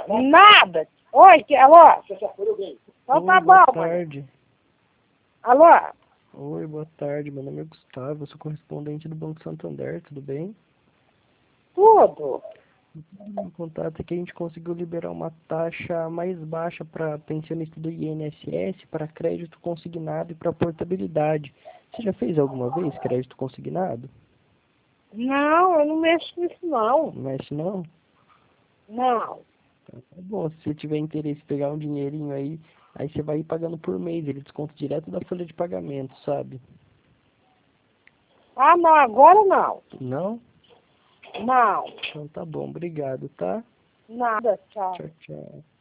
Nada. Oi, alô? Então tá Oi, bom, boa mano. tarde. Alô? Oi, boa tarde. Meu nome é Gustavo, eu sou correspondente do Banco Santander, tudo bem? Tudo. O contato é que a gente conseguiu liberar uma taxa mais baixa para pensionista do INSS, para crédito consignado e para portabilidade. Você já fez alguma vez crédito consignado? Não, eu não mexo nisso, não. Não mexe não? Não. Então, tá bom, se você tiver interesse em pegar um dinheirinho aí você vai ir pagando por mês, ele desconta direto da folha de pagamento, sabe? Ah, não, agora não. Não? Não. Então tá bom, obrigado, tá? Nada, tchau. Tchau, tchau.